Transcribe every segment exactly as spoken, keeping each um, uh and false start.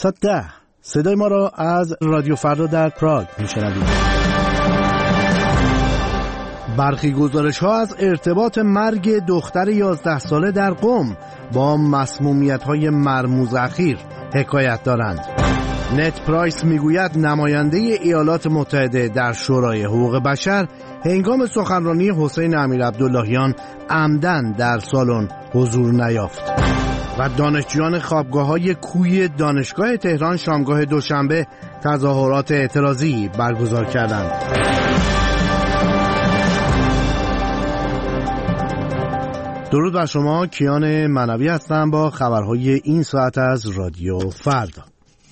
هفتصد و ده. صدای ما را از رادیو فردا در پراگ میشنوید. برخی گزارش‌ها از ارتباط مرگ دختر یازده ساله در قم با مسمومیت‌های مرموز اخیر حکایت دارند. نت پرایس میگوید نماینده ایالات متحده در شورای حقوق بشر هنگام سخنرانی حسین امیرعبداللهیان عمدن در سالن حضور نیافت. و دانشجویان خوابگاه‌های کوی دانشگاه تهران شامگاه دوشنبه تظاهرات اعتراضی برگزار کردند. درود بر شما، کیان منوی هستم با خبرهای این ساعت از رادیو فردا.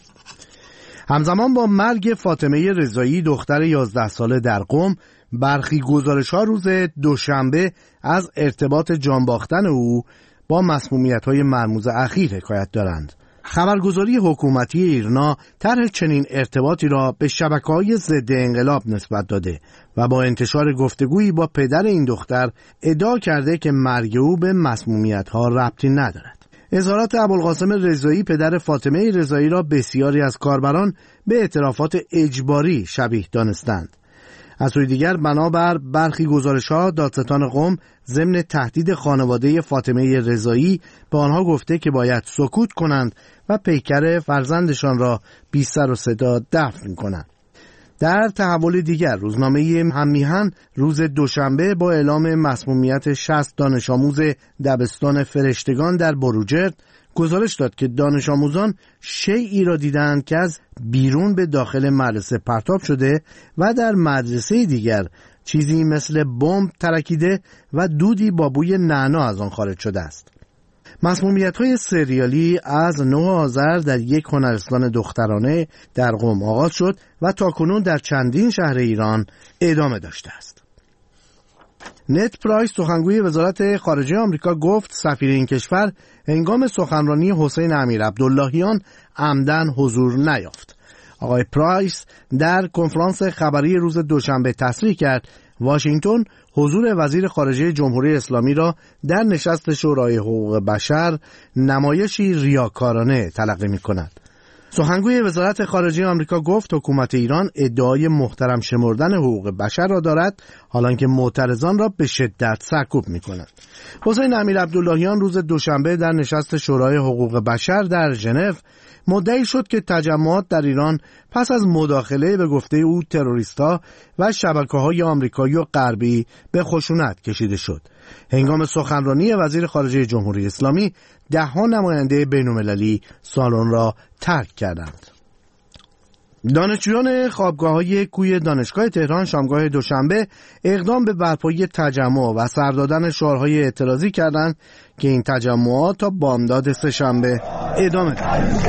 همزمان با مرگ فاطمه رضایی دختر یازده ساله در قم، برخی گزارش‌ها روز دوشنبه از ارتباط جانباختن او با مسمومیت‌های مرموز اخیر حکایت دارند. خبرگزاری حکومتی ایرنا طرح چنین ارتباطی را به شبکه‌های ضد انقلاب نسبت داده و با انتشار گفتگویی با پدر این دختر ادعا کرده که مرگ او به مسمومیت‌ها ربطی ندارد. اظهارات ابوالقاسم رضایی پدر فاطمه رضایی را بسیاری از کاربران به اعترافات اجباری شبیه دانستند. از سوی دیگر بنابر برخی گزارش‌ها دادستان قم ضمن تهدید خانواده فاطمه رضایی به آنها گفته که باید سکوت کنند و پیکر فرزندشان را بی سر و صدا دفن کنند. در تحول دیگر روزنامه هممیهن روز دوشنبه با اعلام مسمومیت شصت دانش آموز دبستان فرشتگان در بروجرد گزارش داد که دانش آموزان شیئی را دیدند که از بیرون به داخل مدرسه پرتاب شده و در مدرسه دیگر چیزی مثل بمب ترکیده و دودی با بوی نعنا از آن خارج شده است. مسمومیت‌های سریالی از نه آذر در یک هنرستان دخترانه در قم آغاز شد و تاکنون در چندین شهر ایران ادامه داشته است. نت پرایس سخنگوی وزارت خارجه آمریکا گفت سفیر این کشور هنگام سخنرانی حسین امیرعبداللهیان عمدن حضور نیافت. آقای پرایس در کنفرانس خبری روز دوشنبه تصریح کرد واشنگتن حضور وزیر خارجه جمهوری اسلامی را در نشست شورای حقوق بشر نمایشی ریاکارانه تلقی می‌کند. سخنگوی وزارت خارجه آمریکا گفت حکومت ایران ادعای محترم شمردن حقوق بشر را دارد، حالانکه معترضان را به شدت سرکوب می‌کند. حسین امیرعبداللهیان روز دوشنبه در نشست شورای حقوق بشر در ژنو مدعی شد که تجمعات در ایران پس از مداخله به گفته او تروریست‌ها و شبکه‌های آمریکایی و غربی به خشونت کشیده شد. هنگام سخنرانی وزیر خارجه جمهوری اسلامی ده‌ها نماینده بین‌المللی سالن را ترک کردند. دانشجویان خوابگاه‌های کوی دانشگاه تهران شامگاه دوشنبه اقدام به برپایی تجمع و سر دادن شعارهای اعتراضی کردند که این تجمعات تا بامداد سه‌شنبه ادامه دارد.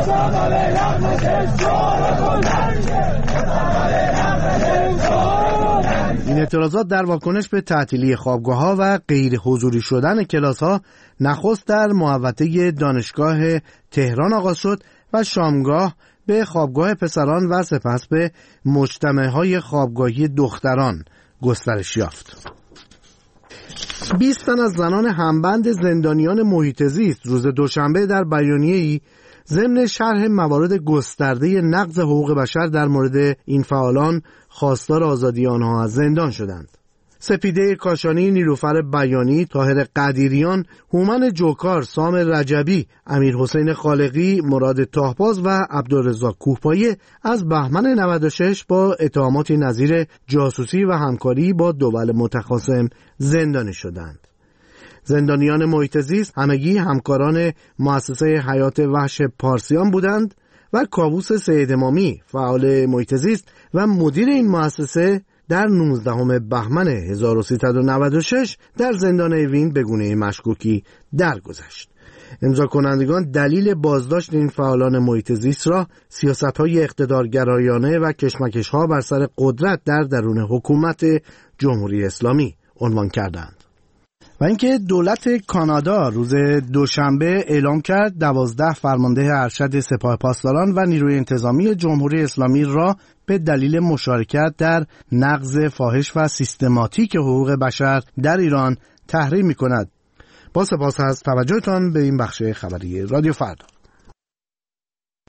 این اعتراضات در واکنش به تعطیلی خوابگاه‌ها و غیر حضوری شدن کلاس‌ها نخست در محوطه دانشگاه تهران آغاز شد و شامگاه به خوابگاه پسران و سپس به مجتمع‌های خوابگاهی دختران گسترش یافت. بیست تن از زنان همبند زندانیان محیط زیست روز دوشنبه در بیانیه‌ای ضمن شرح موارد گسترده نقض حقوق بشر در مورد این فعالان خواستار آزادی آنها از زندان شدند. سپیده کاشانی، نیلوفر بیانی، طاهر قدیریان، هومن جوکار، سام رجبی، امیر حسین خالقی، مراد تاهباز و عبدالرزاق کوهپایه از بهمن نود و شش با اتهاماتی نظیر جاسوسی و همکاری با دول متخاصم زندانی شدند. زندانیان محیط زیست همگی همکاران مؤسسه حیات وحش پارسیان بودند و کاووس سید امامی، فعال محیط زیست و مدیر این مؤسسه، در نوزدهم بهمن هزار و سیصد و نود و شش در زندان اوین به گونه مشکوکی درگذشت. امضا کنندگان دلیل بازداشت این فعالان محیط زیست را سیاست‌های اقتدارگرایانه و کشمکش‌ها بر سر قدرت در درون حکومت جمهوری اسلامی عنوان کردند. و اینکه دولت کانادا روز دوشنبه اعلام کرد دوازده فرمانده ارشد سپاه پاسداران و نیروی انتظامی جمهوری اسلامی را به دلیل مشارکت در نقض فاحش و سیستماتیک حقوق بشر در ایران تحریم می‌کند. با سپاس از توجهتان به این بخش خبری رادیو فردا.